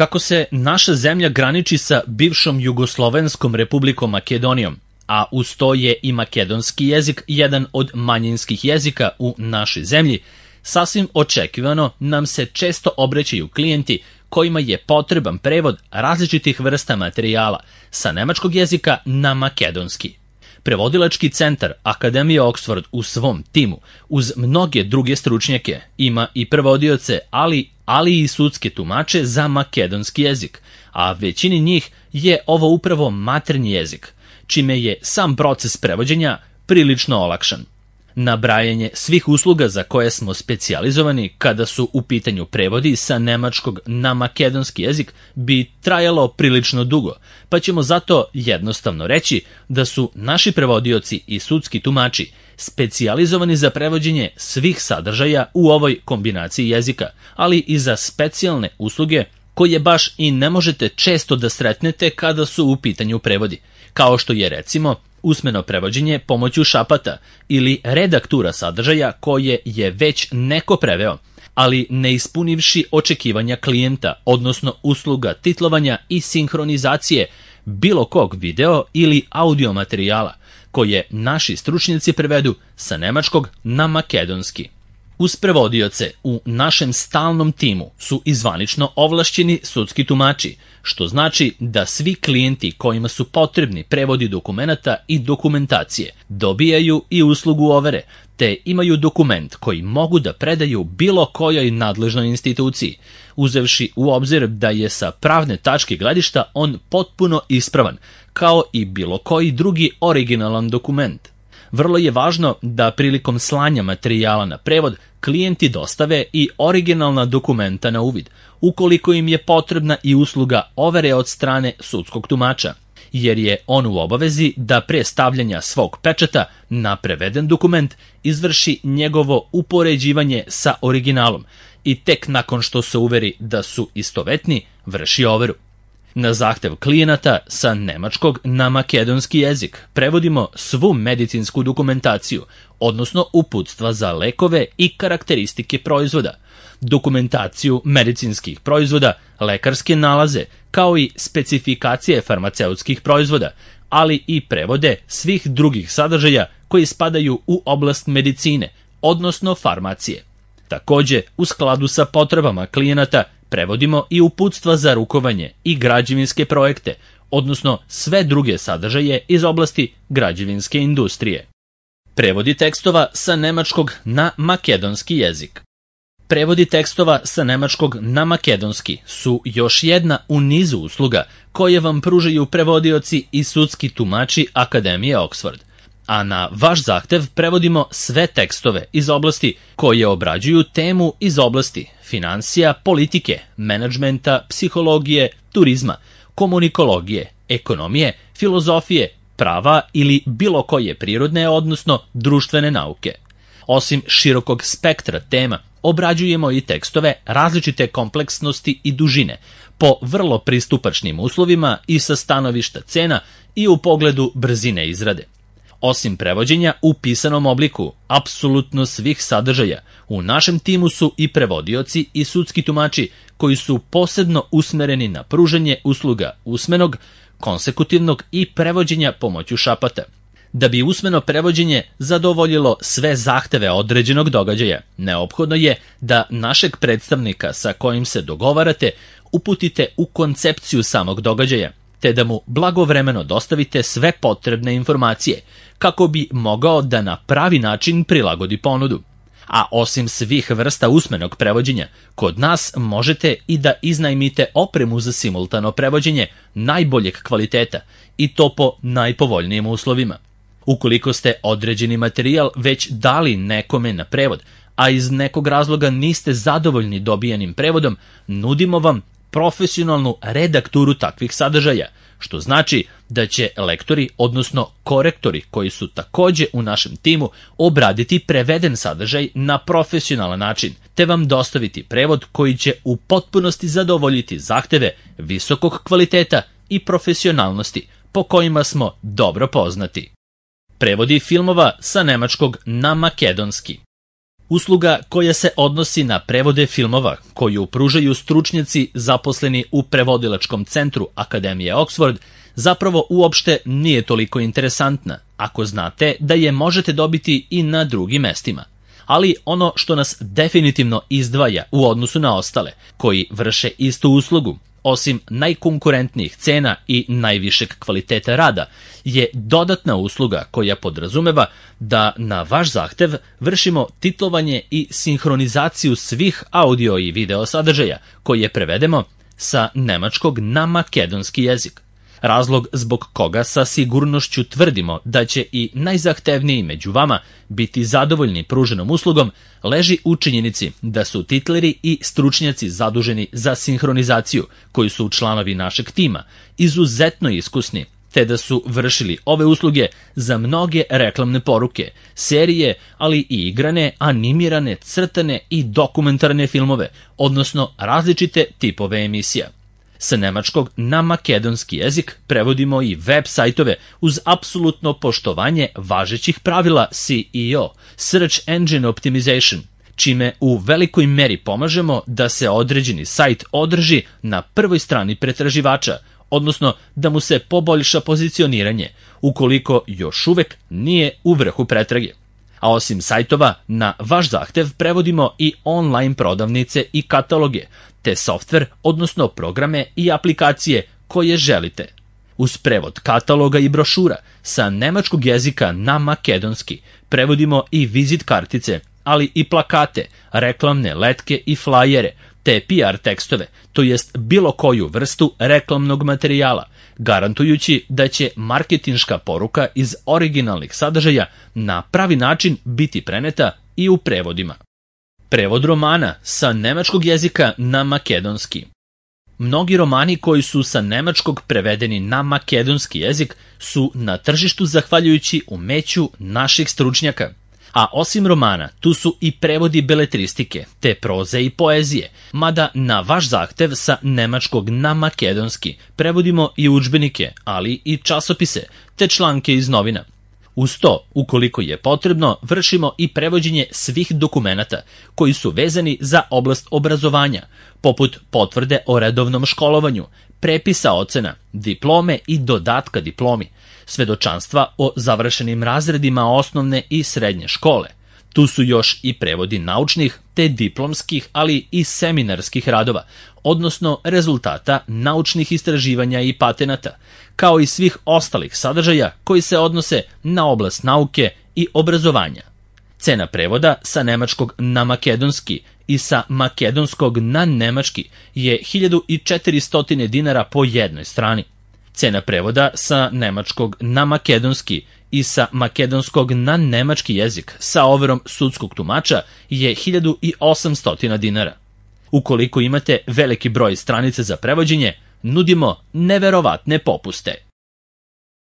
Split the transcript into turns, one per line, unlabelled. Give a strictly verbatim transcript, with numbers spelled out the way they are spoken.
Kako se naša zemlja graniči sa bivšom Jugoslovenskom republikom Makedonijom, a uz to je i makedonski jezik jedan od manjinskih jezika u našoj zemlji, sasvim očekivano nam se često obraćaju klijenti kojima je potreban prevod različitih vrsta materijala sa nemačkog jezika na makedonski. Prevodilački centar Akademije Oxford u svom timu, uz mnoge druge stručnjake, ima i prevodioce, ali, ali i sudske tumače za makedonski jezik, a većini njih je ovo upravo maternji jezik, čime je sam proces prevođenja prilično olakšan. Nabrajanje svih usluga za koje smo specijalizovani kada su u pitanju prevodi sa nemačkog na makedonski jezik bi trajalo prilično dugo, pa ćemo zato jednostavno reći da su naši prevodioci i sudski tumači specijalizovani za prevođenje svih sadržaja u ovoj kombinaciji jezika, ali i za specijalne usluge koje baš i ne možete često da sretnete kada su u pitanju prevodi, kao što je recimo usmeno prevođenje pomoću šapata ili redaktura sadržaja koje je već neko preveo, ali ne ispunivši očekivanja klijenta, odnosno usluga titlovanja i sinhronizacije bilo kog video ili audio materijala koje naši stručnjaci prevedu sa nemačkog na makedonski. Uz prevodioce u našem stalnom timu su i zvanično ovlašćeni sudski tumači, što znači da svi klijenti kojima su potrebni prevodi dokumenata i dokumentacije dobijaju i uslugu overe, te imaju dokument koji mogu da predaju bilo kojoj nadležnoj instituciji, uzevši u obzir da je sa pravne tačke gledišta on potpuno ispravan, kao i bilo koji drugi originalan dokument. Vrlo je važno da prilikom slanja materijala na prevod klijenti dostave i originalna dokumenta na uvid, ukoliko im je potrebna i usluga overe od strane sudskog tumača, jer je on u obavezi da pre stavljanja svog pečata na preveden dokument izvrši njegovo upoređivanje sa originalom i tek nakon što se uveri da su istovetni, vrši overu. Na zahtev klijenata sa nemačkog na makedonski jezik prevodimo svu medicinsku dokumentaciju, odnosno uputstva za lekove i karakteristike proizvoda, dokumentaciju medicinskih proizvoda, lekarske nalaze, kao i specifikacije farmaceutskih proizvoda, ali i prevode svih drugih sadržaja koji spadaju u oblast medicine, odnosno farmacije. Takođe, u skladu sa potrebama klijenata, prevodimo i uputstva za rukovanje i građevinske projekte, odnosno sve druge sadržaje iz oblasti građevinske industrije. Prevodi tekstova sa nemačkog na makedonski jezik. Prevodi tekstova sa nemačkog na makedonski su još jedna u nizu usluga koje vam pružaju prevodioci i sudski tumači Akademije Oxford, a na vaš zahtev prevodimo sve tekstove iz oblasti koje obrađuju temu iz oblasti finansija, politike, menadžmenta, psihologije, turizma, komunikologije, ekonomije, filozofije, prava ili bilo koje prirodne, odnosno društvene nauke. Osim širokog spektra tema, obrađujemo i tekstove različite kompleksnosti i dužine, po vrlo pristupačnim uslovima i sa stanovišta cena i u pogledu brzine izrade. Osim prevođenja u pisanom obliku apsolutno svih sadržaja, u našem timu su i prevodioci i sudski tumači koji su posebno usmereni na pružanje usluga usmenog, konsekutivnog i prevođenja pomoću šapata. Da bi usmeno prevođenje zadovoljilo sve zahteve određenog događaja, neophodno je da našeg predstavnika sa kojim se dogovarate uputite u koncepciju samog događaja, te da mu blagovremeno dostavite sve potrebne informacije, kako bi mogao da na pravi način prilagodi ponudu. A osim svih vrsta usmenog prevođenja, kod nas možete i da iznajmite opremu za simultano prevođenje najboljeg kvaliteta i to po najpovoljnijim uslovima. Ukoliko ste određeni materijal već dali nekome na prevod, a iz nekog razloga niste zadovoljni dobijanim prevodom, nudimo vam profesionalnu redakturu takvih sadržaja, što znači da će lektori, odnosno korektori koji su takođe u našem timu, obraditi preveden sadržaj na profesionalan način, te vam dostaviti prevod koji će u potpunosti zadovoljiti zahteve visokog kvaliteta i profesionalnosti, po kojima smo dobro poznati. Prevodi filmova sa nemačkog na makedonski. Usluga koja se odnosi na prevode filmova, koju pružaju stručnjaci zaposleni u prevodilačkom centru Akademije Oxford, zapravo uopšte nije toliko interesantna, ako znate da je možete dobiti i na drugim mestima. Ali ono što nas definitivno izdvaja u odnosu na ostale, koji vrše istu uslugu, osim najkonkurentnijih cena i najvišeg kvaliteta rada, je dodatna usluga koja podrazumeva da na vaš zahtev vršimo titlovanje i sinhronizaciju svih audio i video sadržaja koje prevedemo sa nemačkog na makedonski jezik. Razlog zbog koga sa sigurnošću tvrdimo da će i najzahtevniji među vama biti zadovoljni pruženom uslugom leži u činjenici da su titleri i stručnjaci zaduženi za sinhronizaciju, koji su članovi našeg tima, izuzetno iskusni, te da su vršili ove usluge za mnoge reklamne poruke, serije, ali i igrane, animirane, crtane i dokumentarne filmove, odnosno različite tipove emisija. Sa nemačkog na makedonski jezik prevodimo i web sajtove uz apsolutno poštovanje važećih pravila S E O, Search Engine Optimization, čime u velikoj meri pomažemo da se određeni sajt održi na prvoj strani pretraživača, odnosno da mu se poboljša pozicioniranje, ukoliko još uvek nije u vrhu pretrage. A osim sajtova, na vaš zahtev prevodimo i online prodavnice i kataloge, te softver, odnosno programe i aplikacije koje želite. Uz prevod kataloga i brošura sa nemačkog jezika na makedonski prevodimo i vizit kartice, ali i plakate, reklamne letke i flajere, te P R tekstove, to jest bilo koju vrstu reklamnog materijala, garantujući da će marketinška poruka iz originalnih sadržaja na pravi način biti preneta i u prevodima. Prevod romana sa nemačkog jezika na makedonski. Mnogi romani koji su sa nemačkog prevedeni na makedonski jezik su na tržištu zahvaljujući umeću naših stručnjaka. A osim romana, tu su i prevodi beletristike, te proze i poezije, mada na vaš zahtev sa nemačkog na makedonski prevodimo i udžbenike, ali i časopise, te članke iz novina. Uz to, ukoliko je potrebno, vršimo i prevođenje svih dokumenata koji su vezani za oblast obrazovanja, poput potvrde o redovnom školovanju, prepisa ocena, diplome i dodatka diplomi, svedočanstva o završenim razredima osnovne i srednje škole. Tu su još i prevodi naučnih te diplomskih, ali i seminarskih radova, odnosno rezultata naučnih istraživanja i patenata, kao i svih ostalih sadržaja koji se odnose na oblast nauke i obrazovanja. Cena prevoda sa nemačkog na makedonski i sa makedonskog na nemački je hiljadu četiristo dinara po jednoj strani. Cena prevoda sa nemačkog na makedonski i sa makedonskog na nemački jezik sa overom sudskog tumača je hiljadu osamsto dinara. Ukoliko imate veliki broj stranica za prevođenje, nudimo neverovatne popuste.